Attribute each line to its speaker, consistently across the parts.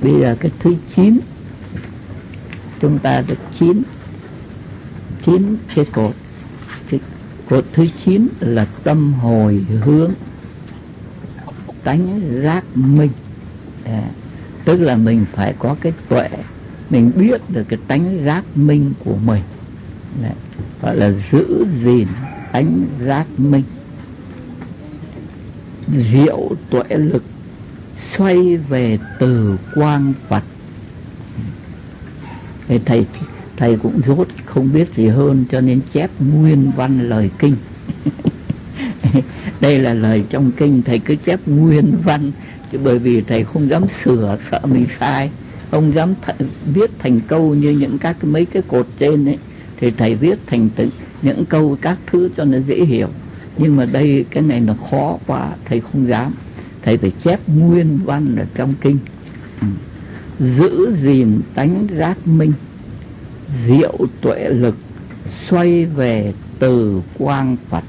Speaker 1: Bây giờ cái thứ 9, chúng ta được 9 cái cột. Cái cột thứ 9 là tâm hồi hướng, tánh giác minh. Tức là mình phải có cái tuệ, mình biết được cái tánh giác minh của mình. Gọi là giữ gìn tánh giác minh. Diệu tuệ lực xoay về từ quang Phật. Thầy cũng rốt không biết gì hơn, cho nên chép nguyên văn lời kinh. Đây là lời trong kinh, thầy cứ chép nguyên văn, chứ bởi vì thầy không dám sửa, sợ mình sai, không dám viết thành câu như những mấy cái cột trên ấy, thì thầy viết thành những câu các thứ cho nó dễ hiểu. Nhưng mà đây cái này nó khó quá, thầy không dám, thầy phải chép nguyên văn ở trong kinh. Giữ gìn tánh giác minh, diệu tuệ lực xoay về từ quang Phật,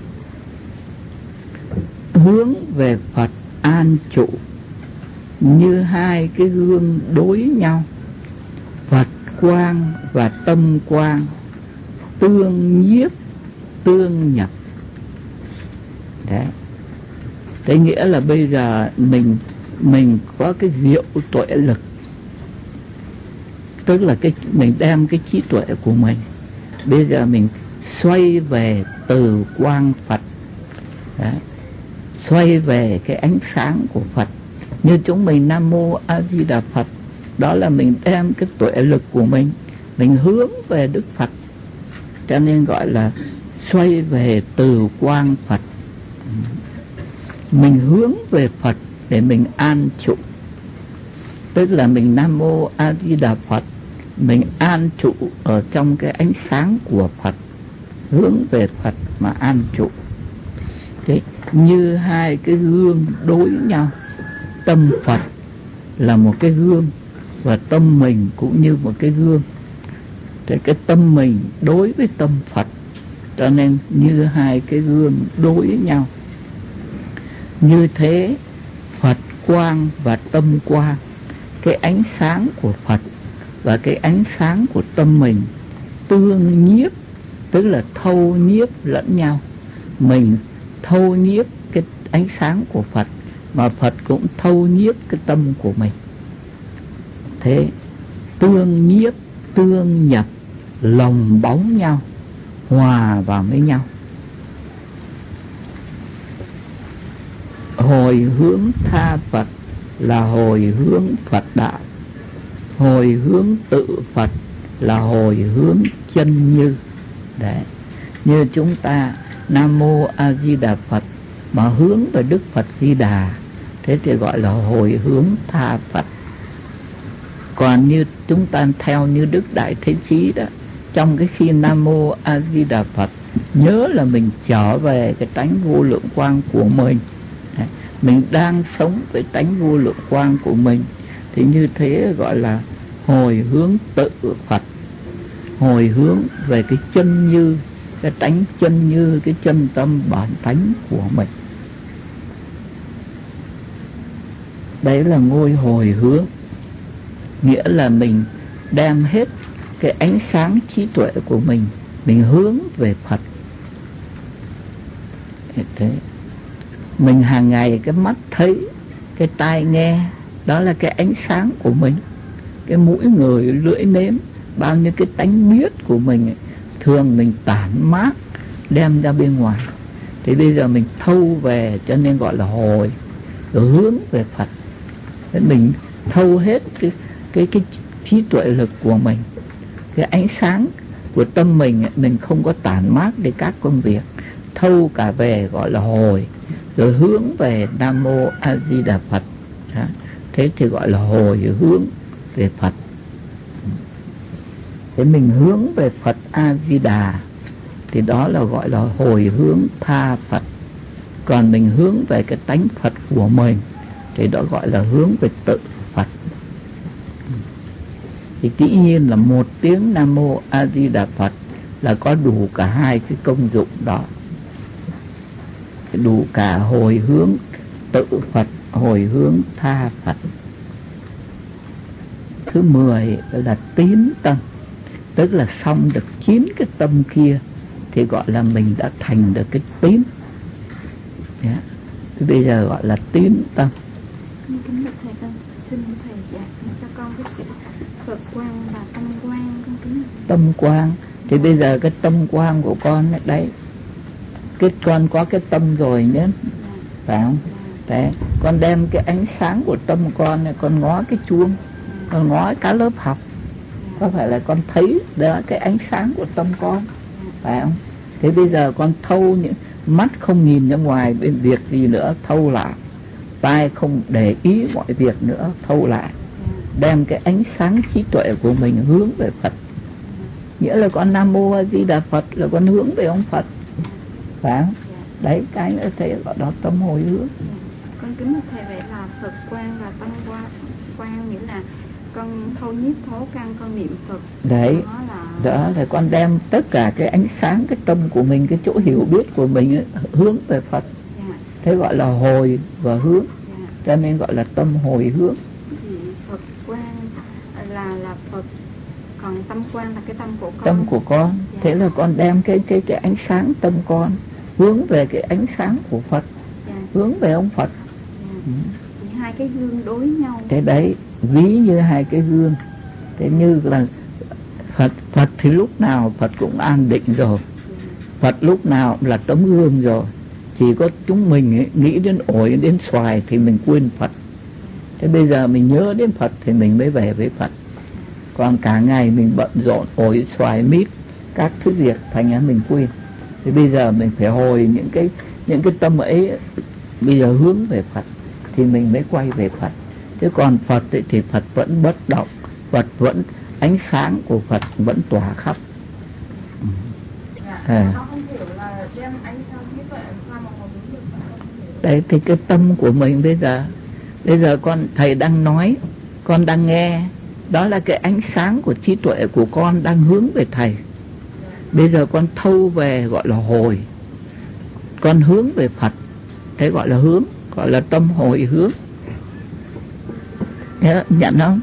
Speaker 1: hướng về Phật an trụ, như hai cái gương đối nhau. Phật quang và tâm quang tương nhiếp tương nhập. Đấy, thế nghĩa là bây giờ mình có cái diệu tuệ lực, tức là mình đem cái trí tuệ của mình, bây giờ mình xoay về từ quang Phật. Đấy, xoay về cái ánh sáng của Phật. Như chúng mình Nam Mô A Di Đà Phật, đó là mình đem cái tuệ lực của mình hướng về Đức Phật, cho nên gọi là xoay về từ quang Phật. Mình hướng về Phật để mình an trụ, tức là mình Nam Mô A Di Đà Phật, mình an trụ ở trong cái ánh sáng của Phật, hướng về Phật mà an trụ. Thế như hai cái gương đối nhau. Tâm Phật là một cái gương, và tâm mình cũng như một cái gương. Thế cái tâm mình đối với tâm Phật, cho nên như hai cái gương đối nhau. Như thế Phật quang và tâm quang, cái ánh sáng của Phật và cái ánh sáng của tâm mình tương nhiếp, tức là thâu nhiếp lẫn nhau. Mình thâu nhiếp cái ánh sáng của Phật, mà Phật cũng thâu nhiếp cái tâm của mình. Thế tương nhiếp tương nhập, lồng bóng nhau, hòa vào với nhau. Hồi hướng tha Phật là hồi hướng Phật đạo, hồi hướng tự Phật là hồi hướng chân như. Đấy, như chúng ta Nam Mô A Di Đà Phật mà hướng về Đức Phật Di Đà, thế thì gọi là hồi hướng tha Phật. Còn như chúng ta theo như Đức Đại Thế Chí đó, trong cái khi Nam Mô A Di Đà Phật, nhớ là mình trở về cái tánh vô lượng quang của mình. Mình đang sống với tánh vô lượng quang của mình, thì như thế gọi là hồi hướng tự Phật, hồi hướng về cái chân như, cái tánh chân như, cái chân tâm bản tánh của mình. Đấy là ngôi hồi hướng, nghĩa là mình đem hết cái ánh sáng trí tuệ của mình hướng về Phật. Thế mình hàng ngày cái mắt thấy, cái tai nghe, đó là cái ánh sáng của mình. Cái mũi người lưỡi nếm, bao nhiêu cái tánh biết của mình ấy, thường mình tản mát đem ra bên ngoài. Thì bây giờ mình thâu về, cho nên gọi là hồi, rồi hướng về Phật. Thế mình thâu hết cái trí tuệ lực của mình, cái ánh sáng của tâm mình ấy, mình không có tản mát đi các công việc, thâu cả về gọi là hồi, rồi hướng về Nam Mô A Di Đà Phật. Thế thì gọi là hồi hướng về Phật. Thế mình hướng về Phật A Di Đà thì đó là gọi là hồi hướng tha Phật. Còn mình hướng về cái tánh Phật của mình thì đó gọi là hướng về tự Phật. Thì dĩ nhiên là một tiếng Nam Mô A Di Đà Phật là có đủ cả hai cái công dụng đó, đủ cả hồi hướng tự Phật, hồi hướng tha Phật. thứ 10 là tín tâm, tức là xong được 9 cái tâm kia thì gọi là mình đã thành được cái tín. Thì bây giờ gọi là tín tâm.
Speaker 2: Kính bạch thầy ơi, xin thầy dạy cho con cái chữ Phật quang và tâm quang con kính.
Speaker 1: Tâm quang thì bây giờ cái tâm quang của con đấy, cái con có cái tâm rồi nhé, phải không? Đấy, con đem cái ánh sáng của tâm con này, con ngó cái chuông, con ngó cả lớp học, có phải là con thấy đó cái ánh sáng của tâm con, phải không? Thế bây giờ con thâu những mắt không nhìn ra ngoài bên việc gì nữa, thâu lại, tai không để ý mọi việc nữa, thâu lại, đem cái ánh sáng trí tuệ của mình hướng về Phật. Nghĩa là con Nam Mô A Di Đà Phật là con hướng về ông Phật, phải không? Đấy, cái nữa thế gọi đó tâm hồi hướng.
Speaker 2: Con kính thầy, vậy là Phật quang và tâm quang nghĩa là con thâu nhiếp thấu căn, con niệm Phật.
Speaker 1: Đấy, đó là con đem tất cả cái ánh sáng, cái tâm của mình, cái chỗ hiểu biết của mình ấy, hướng về Phật. Thế gọi là hồi và hướng, cho nên gọi là tâm hồi hướng.
Speaker 2: Thì Phật quang là Phật, còn tâm quang là cái tâm của con.
Speaker 1: Tâm của con. Thế là con đem cái ánh sáng tâm con hướng về cái ánh sáng của Phật, hướng về ông Phật.
Speaker 2: Thì hai cái gương đối nhau.
Speaker 1: Thế đấy, ví như hai cái gương. Thế như là Phật thì lúc nào Phật cũng an định rồi, Phật lúc nào cũng là tấm gương rồi. Chỉ có chúng mình ấy, nghĩ đến ổi đến xoài thì mình quên Phật. Thế bây giờ mình nhớ đến Phật thì mình mới về với Phật. Còn cả ngày mình bận rộn ổi xoài mít các thứ việc, thành ra mình quên. Thế bây giờ mình phải hồi những cái tâm ấy, bây giờ hướng về Phật thì mình mới quay về Phật. Chứ còn Phật ấy, thì Phật vẫn bất động, Phật vẫn, ánh sáng của Phật vẫn tỏa khắp. Đấy thì cái tâm của mình bây giờ con thầy đang nói, con đang nghe, đó là cái ánh sáng của trí tuệ của con đang hướng về thầy. Bây giờ con thâu về gọi là hồi, con hướng về Phật, thế gọi là hướng, gọi là tâm hồi hướng. Nhận không?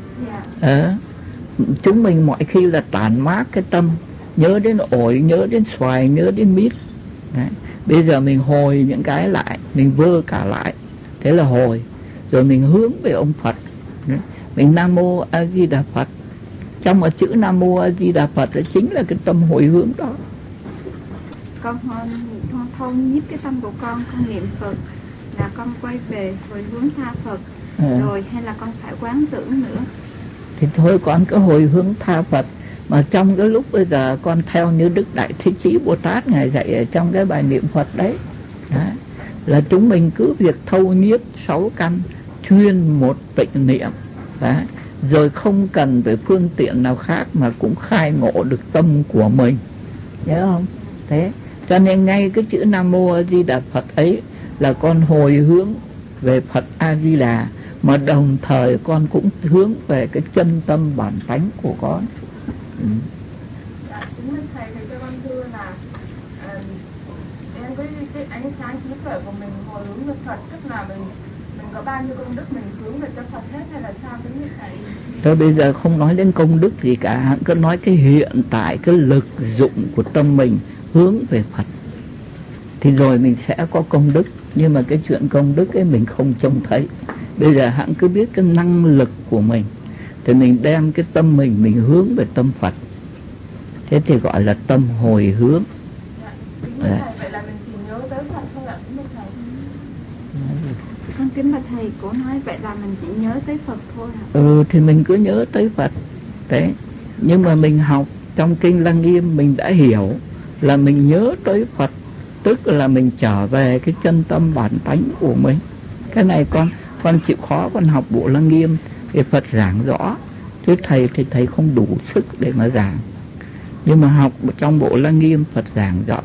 Speaker 1: Chúng mình mọi khi là tản mát cái tâm, nhớ đến ổi, nhớ đến xoài, nhớ đến mít. Đấy. Bây giờ mình hồi những cái lại, mình vơ cả lại, thế là hồi. Rồi mình hướng về ông Phật. Đấy. Mình Nam Mô A Di Đà Phật. Trong một chữ Nam Mô A Di Đà Phật đó chính là cái tâm hồi hướng đó.
Speaker 2: Con thâu nhiếp cái tâm của con niệm Phật là con quay về hồi hướng tha Phật. Rồi hay là con phải quán tưởng nữa?
Speaker 1: Thì thôi con cứ hồi hướng tha Phật. Mà trong cái lúc bây giờ con theo như Đức Đại Thế Chí Bồ Tát Ngài dạy ở trong cái bài niệm Phật đấy, là chúng mình cứ việc thâu nhiếp 6 căn, chuyên một tịnh niệm, rồi không cần phải phương tiện nào khác mà cũng khai ngộ được tâm của mình, nhớ không? Thế cho nên ngay cái chữ Nam Mô A Di Đà Phật ấy là con hồi hướng về Phật A Di Đà, mà đồng thời con cũng hướng về cái chân tâm bản tánh của con.
Speaker 3: Chính thầy cho con thưa là em cái ánh sáng trí tuệ của mình hồi hướng về Phật, tức là mình có bao nhiêu công đức mình hướng về cho Phật hết hay là sao thế như thầy?
Speaker 1: Tôi bây giờ không nói đến công đức gì cả, cứ nói cái hiện tại, cái lực dụng của tâm mình hướng về Phật thì rồi mình sẽ có công đức. Nhưng mà cái chuyện công đức ấy mình không trông thấy. Bây giờ hãng cứ biết cái năng lực của mình thì mình đem cái tâm mình hướng về tâm Phật, thế thì gọi là tâm hồi hướng.
Speaker 3: Vậy là mình chỉ nhớ tới Phật thôi ạ?
Speaker 2: Con kính bạch thầy, cổ nói vậy là mình chỉ nhớ tới Phật thôi hả?
Speaker 1: Thì mình cứ nhớ tới Phật. Đấy. Nhưng mà mình học trong kinh Lăng Nghiêm mình đã hiểu là mình nhớ tới Phật, tức là mình trở về cái chân tâm bản tánh của mình. Cái này con chịu khó con học bộ Lăng Nghiêm thì Phật giảng rõ, chứ thầy thì thầy không đủ sức để mà giảng. Nhưng mà học trong bộ Lăng Nghiêm Phật giảng rõ.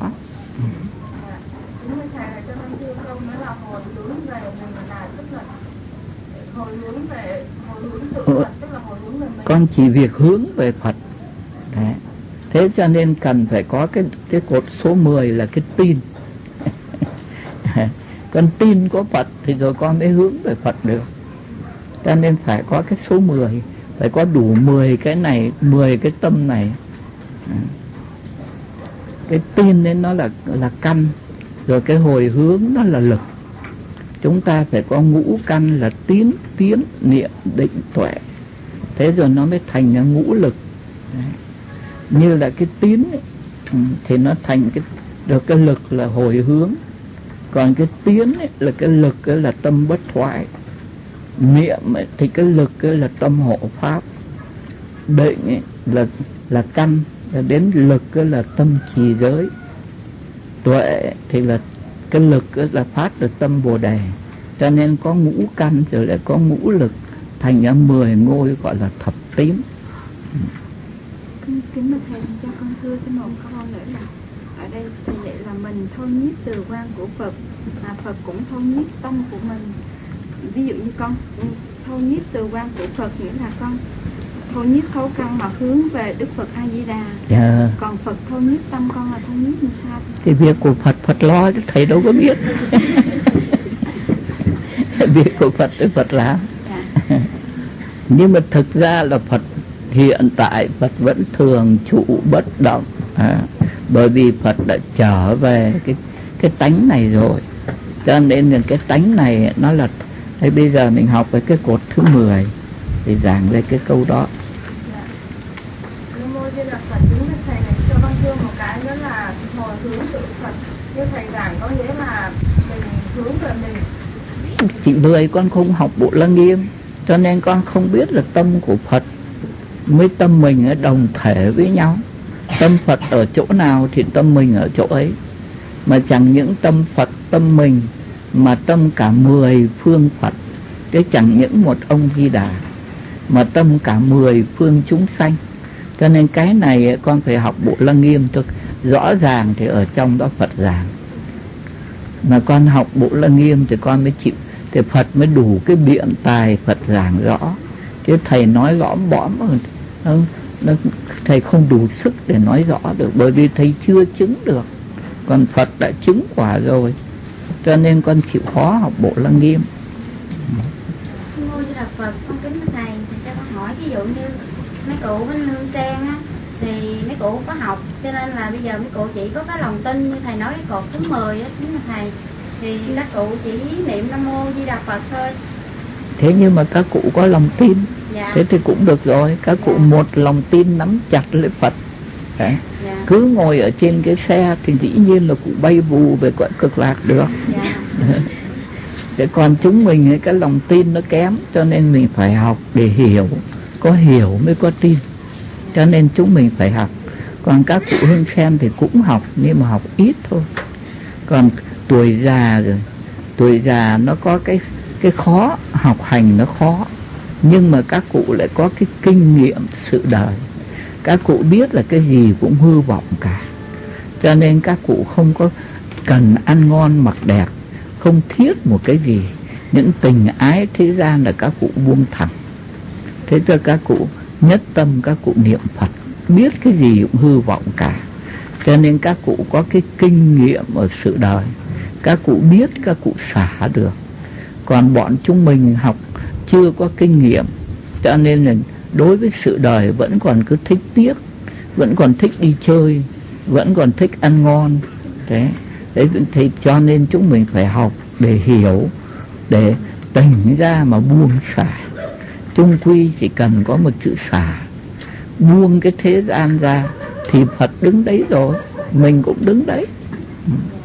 Speaker 1: Con chỉ việc hướng về Phật. Đấy. Thế cho nên cần phải có cái cột số 10 là cái tin. Con tin có Phật thì rồi con mới hướng về Phật được. Cho nên phải có cái số 10 phải có đủ 10 cái này, 10 cái tâm này. Cái tin nên nó là căn, rồi cái hồi hướng nó là lực. Chúng ta phải có ngũ căn là tiến, niệm, định, tuệ. Thế rồi nó mới thành là ngũ lực. Đấy. Như là cái tín ấy, thì nó thành được cái lực là hồi hướng. Còn cái tiến ấy, là cái lực ấy, là tâm bất thoại. Niệm ấy, thì cái lực ấy, là tâm hộ pháp. Định ấy, là căn, đến lực ấy, là tâm trì giới. Tuệ thì là cái lực ấy, là phát được tâm Bồ Đề. Cho nên có ngũ căn rồi lại có ngũ lực, thành ra 10 ngôi gọi là thập tín.
Speaker 2: Kính bạch thầy, cho con thưa cái một câu nữa là ở đây thầy dạy là mình thông nhiếp từ quan của Phật, mà Phật cũng thông nhiếp tâm của mình. Ví dụ như con thông nhiếp từ quan của Phật nghĩa là con thông nhiếp thấu căn mà hướng về Đức Phật A Di Đà. Còn Phật thông nhiếp tâm con là thông nhiếp làm sao?
Speaker 1: Cái việc của Phật lo chứ thầy đâu có biết. Việc của Phật làm. Nhưng mà thực ra là Phật hiện tại Phật vẫn thường trụ bất động, bởi vì Phật đã trở về cái tánh này rồi. Cho nên là cái tánh này nó là, thế bây giờ mình học với cái cột thứ 10 thì giảng về cái câu đó.
Speaker 3: Mô Di Đà Phật, kính thưa thầy này, cho con thưa một cái nữa là hồi hướng tự Phật. Như thầy giảng có nghĩa là mình hướng về mình.
Speaker 1: Chị Mười con không học Bộ Lăng Nghiêm, cho nên con không biết là tâm của Phật với tâm mình ở đồng thể với nhau. Tâm Phật ở chỗ nào thì tâm mình ở chỗ ấy. Mà chẳng những tâm Phật, tâm mình, mà tâm cả 10 phương Phật. Chứ chẳng những một ông Di Đà, mà tâm cả 10 phương chúng sanh. Cho nên cái này con phải học Bộ Lăng Nghiêm cho rõ ràng, thì ở trong đó Phật giảng. Mà con học Bộ Lăng Nghiêm thì con mới chịu, thì Phật mới đủ cái biện tài Phật giảng rõ. Chứ thầy nói lõm bõm, thầy không đủ sức để nói rõ được, bởi vì thầy chưa chứng được. Còn Phật đã chứng quả rồi, cho nên con chịu khó học Bộ Lăng Nghiêm.
Speaker 4: Ngô Di Đà Phật, con kính thầy, thì cho con hỏi ví dụ như mấy cụ bên Hương Trang á, thì mấy cụ có học, cho nên là bây giờ mấy cụ chỉ có cái lòng tin như thầy nói cái cột thứ 10 á, chính là thầy, thì các cụ chỉ niệm Nam Mô Di Đà Phật thôi.
Speaker 1: Thế nhưng mà các cụ có lòng tin, thế thì cũng được rồi. Các cụ một lòng tin nắm chặt lấy Phật. Cứ ngồi ở trên cái xe thì dĩ nhiên là cụ bay vù về cõi cực lạc được. Thế còn chúng mình cái lòng tin nó kém, cho nên mình phải học để hiểu. Có hiểu mới có tin, cho nên chúng mình phải học. Còn các cụ Hương Sen thì cũng học, nhưng mà học ít thôi. Còn tuổi già rồi, tuổi già nó có cái khó, học hành nó khó. Nhưng mà các cụ lại có cái kinh nghiệm sự đời. Các cụ biết là cái gì cũng hư vọng cả. Cho nên các cụ không có cần ăn ngon mặc đẹp, không thiết một cái gì. Những tình ái thế gian là các cụ buông thẳng. Thế cho các cụ nhất tâm, các cụ niệm Phật, biết cái gì cũng hư vọng cả. Cho nên các cụ có cái kinh nghiệm ở sự đời. Các cụ biết, các cụ xả được. Còn bọn chúng mình học chưa có kinh nghiệm, cho nên là đối với sự đời vẫn còn cứ thích tiếc, vẫn còn thích đi chơi, vẫn còn thích ăn ngon. Đấy thì cho nên chúng mình phải học để hiểu, để tỉnh ra mà buông xả. Chung quy chỉ cần có một chữ xả, buông cái thế gian ra thì Phật đứng đấy rồi, mình cũng đứng đấy.